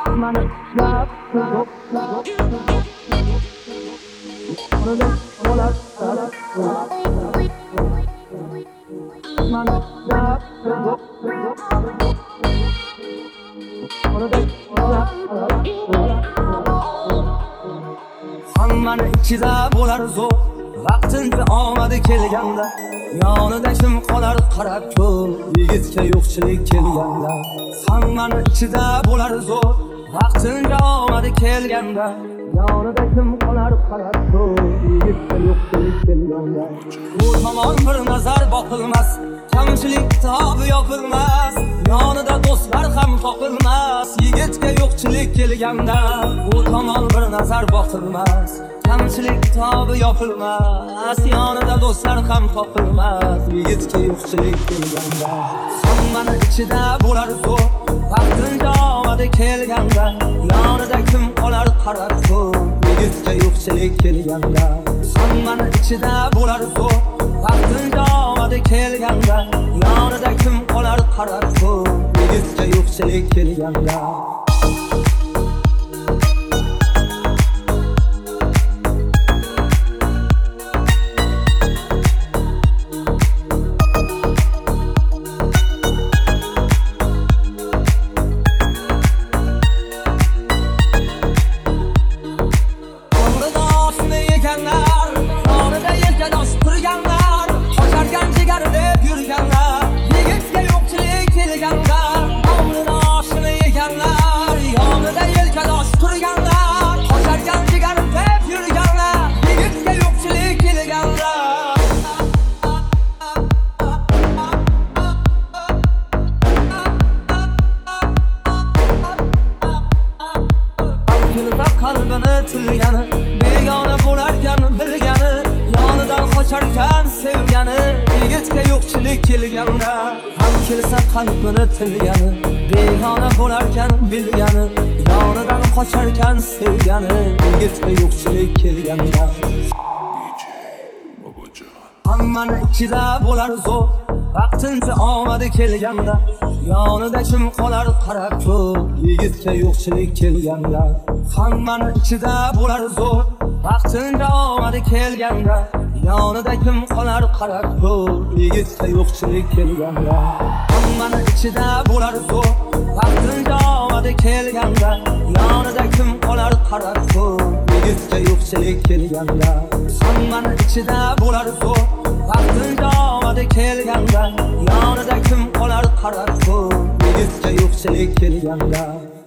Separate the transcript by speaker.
Speaker 1: Hammani ichida bo'lar zo'r, vaqtincha omadi kelganda, yonida kim qolar qarab ko'r, yigitga yo'qchilik kelganda. Hammani ichida bo'lar zo'r, vaqtincha omadi kelganda, yonida kim qolar qarab ko'r, yigitga yo'qchilik kelganda. Bu tomon bir nazar boqilmas, kamchilik tobi yopilmas, yonida do'stlar ham topilmas, yigitga yo'qchilik kelganda. Bu tomon bir nazar boqilmas, kamchilik tobi yopilmas, yonida do'stlar ham topilmas, yigitga yo'qchilik kelganda. Hammani ichida bo'lar zo'r, vaqtincha omadi kelganda, yonida kim qolar qarab ko'r, yigitga yo'qchilik kelganda. Hammani ichida bo'lar zo'r, vaqtincha omadi kelganda, yonida kim qolar qarab ko'r, yigitga yo'qchilik kelganda. Qalbini tilgani, begona bo'larkan bilgani, yonidan qocharkan sevgani, yigitga yo'qchilik kelganda. Ham kelsa qalbini tilgani, begona bo'larkan bilgani, yonidan qocharkan sevgani, yigitga yo'qchilik kelganda. Hammani ichida bo'lar zo'r, vaqtincha omadi kelganda, yonida kim qolar qarab ko'r, yigitga yo'qchilik kelganda. Hammani ichida bo'lar zo'r, vaqtincha omadi kelganda, yonida kim qolar qarab ko'r, yigitga yo'qchilik kelganda. Hammani ichida bo'lar zo'r, vaqtincha omadi kelganda, yonida kim qolar qarab ko'r, yigitga yo'qchilik kelganda. Hammani ichida bo'lar zo'r, vaqtincha omadi kelganda, yonida kim qolar qarab ko'r, yigitga yo'qchilik kelganda.